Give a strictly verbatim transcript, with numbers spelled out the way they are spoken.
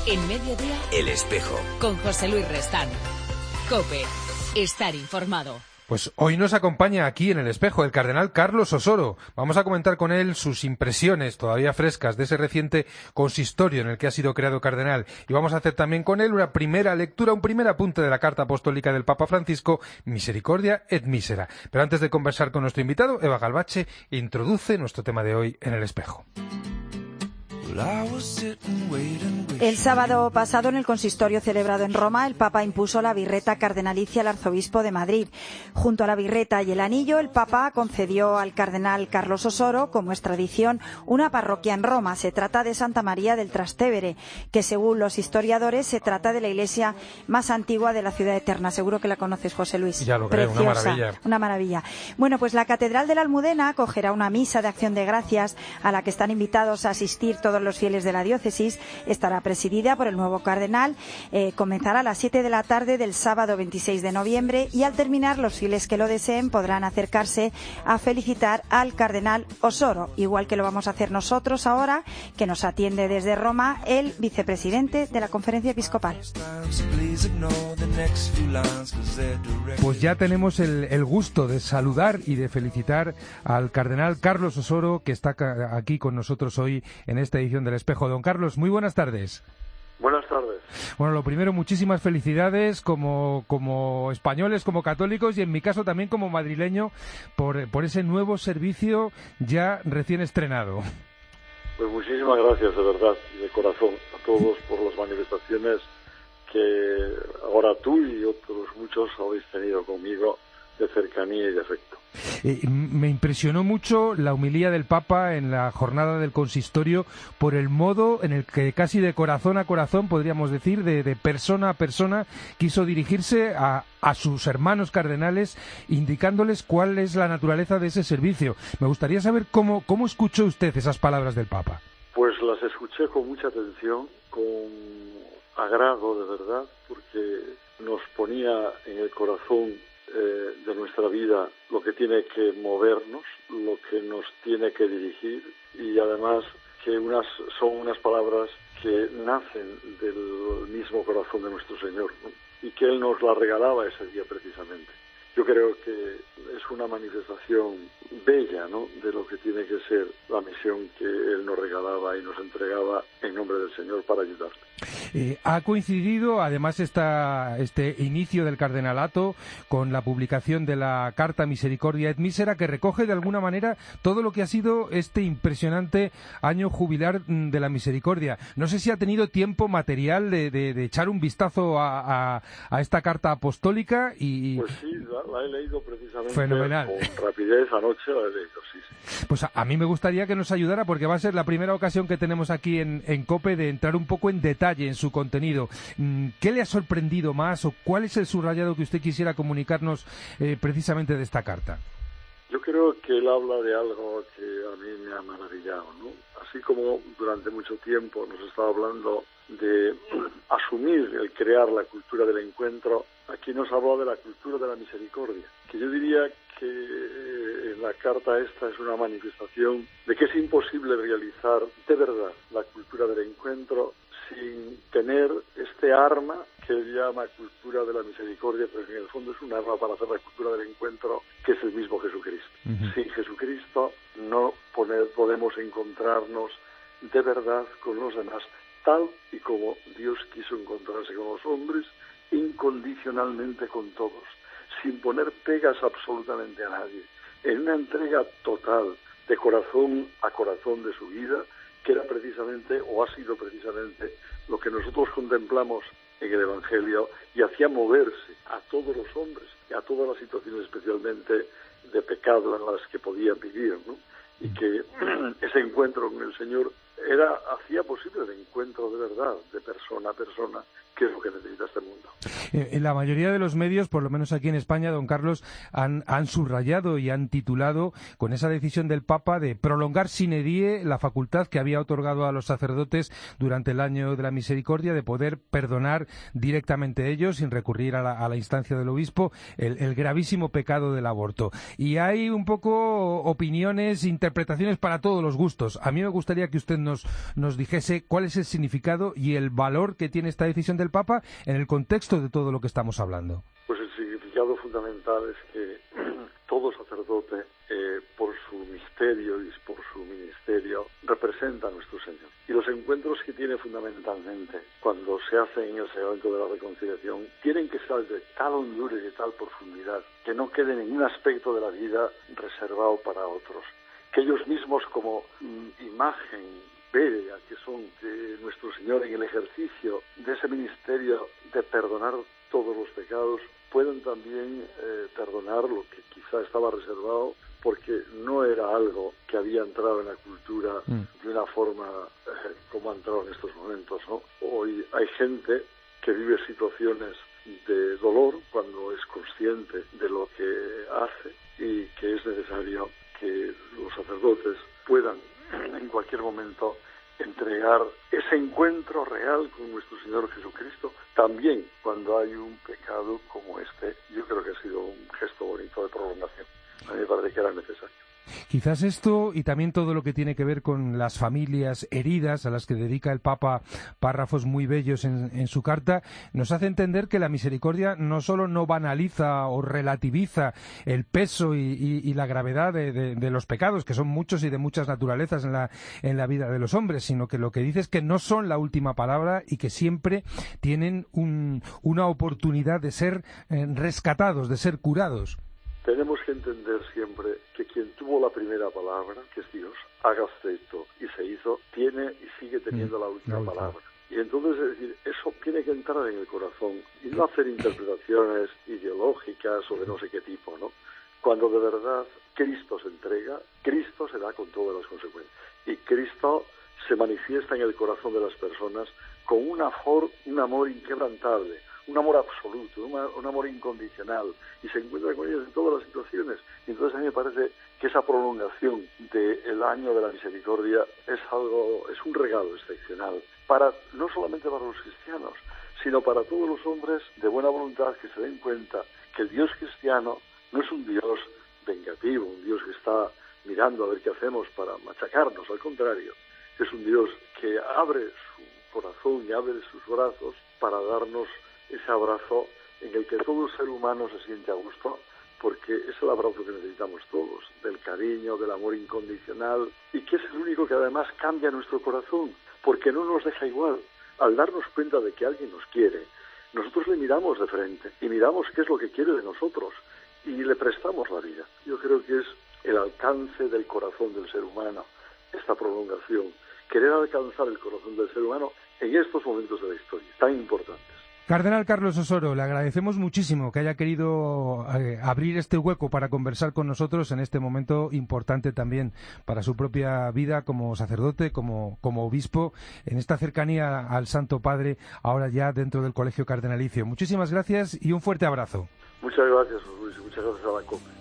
En Mediodía, El Espejo. Con José Luis Restán. COPE. Estar informado. Pues hoy nos acompaña aquí en El Espejo el cardenal Carlos Osoro. Vamos a comentar con él sus impresiones todavía frescas de ese reciente consistorio en el que ha sido creado cardenal. Y vamos a hacer también con él una primera lectura, un primer apunte de la carta apostólica del Papa Francisco, Misericordia et Misera. Pero antes de conversar con nuestro invitado, Eva Galvache introduce nuestro tema de hoy en El Espejo. El sábado pasado, en el consistorio celebrado en Roma, el Papa impuso la birreta cardenalicia al arzobispo de Madrid. Junto a la birreta y el anillo, el Papa concedió al cardenal Carlos Osoro, como es tradición, una parroquia en Roma. Se trata de Santa María del Trastevere, que según los historiadores se trata de la iglesia más antigua de la ciudad eterna. Seguro que la conoces, José Luis. Ya lo creo, una maravilla. Una maravilla. Bueno, pues la Catedral de la Almudena acogerá una misa de acción de gracias a la que están invitados a asistir todos los fieles de la diócesis. Estará presidida por el nuevo cardenal. Eh, comenzará a las siete de la tarde del sábado veintiséis de noviembre y al terminar los fieles que lo deseen podrán acercarse a felicitar al cardenal Osoro, igual que lo vamos a hacer nosotros ahora, que nos atiende desde Roma el vicepresidente de la Conferencia Episcopal. Pues ya tenemos el, el gusto de saludar y de felicitar al cardenal Carlos Osoro, que está aquí con nosotros hoy en esta edición del Espejo. Don Carlos, muy buenas tardes. Buenas tardes. Bueno, lo primero, muchísimas felicidades como, como españoles, como católicos y en mi caso también como madrileño por, por ese nuevo servicio ya recién estrenado. Pues muchísimas gracias, de verdad, y de corazón, a todos por las manifestaciones que ahora tú y otros muchos habéis tenido conmigo de cercanía y de afecto. Eh, me impresionó mucho la homilía del Papa en la jornada del consistorio por el modo en el que casi de corazón a corazón, podríamos decir, de, de persona a persona, quiso dirigirse a, a sus hermanos cardenales, indicándoles cuál es la naturaleza de ese servicio. Me gustaría saber cómo, cómo escuchó usted esas palabras del Papa. Pues las escuché con mucha atención, con agrado, de verdad, porque nos ponía en el corazón Eh, de nuestra vida lo que tiene que movernos, lo que nos tiene que dirigir, y además que unas son unas palabras que nacen del mismo corazón de nuestro Señor, ¿no? Y que Él nos la regalaba ese día precisamente. Yo creo que es una manifestación bella, ¿no?, de lo que tiene que ser la misión que Él nos regalaba y nos entregaba en nombre del Señor para ayudarle. Eh, ha coincidido, además, esta, este inicio del cardenalato con la publicación de la Carta Misericordia et Misera, que recoge de alguna manera todo lo que ha sido este impresionante año jubilar de la misericordia. No sé si ha tenido tiempo material de, de, de echar un vistazo a, a, a esta carta apostólica y... Pues sí, la, la he leído precisamente. Fenomenal. Con rapidez anoche, la he leído, sí, sí. Pues a, a mí me gustaría que nos ayudara, porque va a ser la primera ocasión que tenemos aquí en, en COPE de entrar un poco en detalle en su contenido. ¿Qué le ha sorprendido más o cuál es el subrayado que usted quisiera comunicarnos eh, precisamente de esta carta? Yo creo que él habla de algo que a mí me ha maravillado, ¿no? Así como durante mucho tiempo nos estaba hablando de asumir el crear la cultura del encuentro, aquí nos habló de la cultura de la misericordia, que yo diría que en la carta esta es una manifestación de que es imposible realizar de verdad la cultura del encuentro sin tener este arma que él llama cultura de la misericordia, pero en el fondo es un arma para hacer la cultura del encuentro, que es el mismo Jesucristo. Uh-huh. Sin Jesucristo no poner, podemos encontrarnos de verdad con los demás, tal y como Dios quiso encontrarse con los hombres, incondicionalmente con todos, sin poner pegas absolutamente a nadie, en una entrega total, de corazón a corazón de su vida, que era precisamente, o ha sido precisamente, lo que nosotros contemplamos en el Evangelio, y hacía moverse a todos los hombres, y a todas las situaciones especialmente de pecado en las que podían vivir, ¿no? Y que ese encuentro con el Señor era hacía posible el encuentro de verdad, de persona a persona, que es lo que necesita este mundo. En la mayoría de los medios, por lo menos aquí en España, don Carlos, han, han subrayado y han titulado con esa decisión del Papa de prolongar sine die la facultad que había otorgado a los sacerdotes durante el año de la misericordia de poder perdonar directamente ellos, sin recurrir a la, a la instancia del obispo, el, el gravísimo pecado del aborto. Y hay un poco opiniones, interpretaciones para todos los gustos. A mí me gustaría que usted nos nos, nos dijese cuál es el significado y el valor que tiene esta decisión del Papa en el contexto de todo lo que estamos hablando. Pues el significado fundamental es que todo sacerdote, eh, por su misterio y por su ministerio, representa a nuestro Señor. Y los encuentros que tiene fundamentalmente cuando se hacen en el sacramento de la reconciliación tienen que ser de tal hondura y de tal profundidad que no quede ningún aspecto de la vida reservado para otros. Que ellos mismos, como mm, imagen bella que son de nuestro Señor en el ejercicio de ese ministerio de perdonar todos los pecados, pueden también eh, perdonar lo que quizá estaba reservado porque no era algo que había entrado en la cultura mm. de una forma eh, como ha entrado en estos momentos, ¿no? Hoy hay gente que vive situaciones de dolor cuando es consciente de lo que hace y que es necesario que los sacerdotes puedan en cualquier momento entregar ese encuentro real con nuestro Señor Jesucristo, también cuando hay un pecado como este. Yo creo que ha sido un gesto bonito de prolongación. A mí me parece que era necesario. Quizás esto y también todo lo que tiene que ver con las familias heridas, a las que dedica el Papa párrafos muy bellos en, en su carta, nos hace entender que la misericordia no solo no banaliza o relativiza el peso y, y, y la gravedad de, de, de los pecados, que son muchos y de muchas naturalezas en la, en la vida de los hombres, sino que lo que dice es que no son la última palabra y que siempre tienen un, una oportunidad de ser eh, rescatados, de ser curados. Tenemos que entender siempre que quien tuvo la primera palabra, que es Dios, hágase esto y se hizo, tiene y sigue teniendo mm, la última no, palabra. Y entonces, es decir, eso tiene que entrar en el corazón y no hacer interpretaciones ideológicas o de no sé qué tipo, ¿no? Cuando de verdad Cristo se entrega, Cristo se da con todas las consecuencias. Y Cristo se manifiesta en el corazón de las personas con un amor, un amor inquebrantable, un amor absoluto, un, un amor incondicional, y se encuentra con ellos en todas las situaciones. Y entonces a mí me parece que esa prolongación del año de la misericordia es algo, es un regalo excepcional, para no solamente para los cristianos, sino para todos los hombres de buena voluntad que se den cuenta que el Dios cristiano no es un Dios vengativo, un Dios que está mirando a ver qué hacemos para machacarnos, al contrario, es un Dios que abre su corazón y abre sus brazos para darnos ese abrazo en el que todo ser humano se siente a gusto, porque es el abrazo que necesitamos todos, del cariño, del amor incondicional, y que es el único que además cambia nuestro corazón, porque no nos deja igual. Al darnos cuenta de que alguien nos quiere, nosotros le miramos de frente y miramos qué es lo que quiere de nosotros y le prestamos la vida. Yo creo que es el alcance del corazón del ser humano, esta prolongación, querer alcanzar el corazón del ser humano en estos momentos de la historia tan importantes. Cardenal Carlos Osoro, le agradecemos muchísimo que haya querido eh, abrir este hueco para conversar con nosotros en este momento importante también para su propia vida como sacerdote, como, como obispo, en esta cercanía al Santo Padre, ahora ya dentro del Colegio Cardenalicio. Muchísimas gracias y un fuerte abrazo. Muchas gracias, Luis, y muchas gracias a la COPE.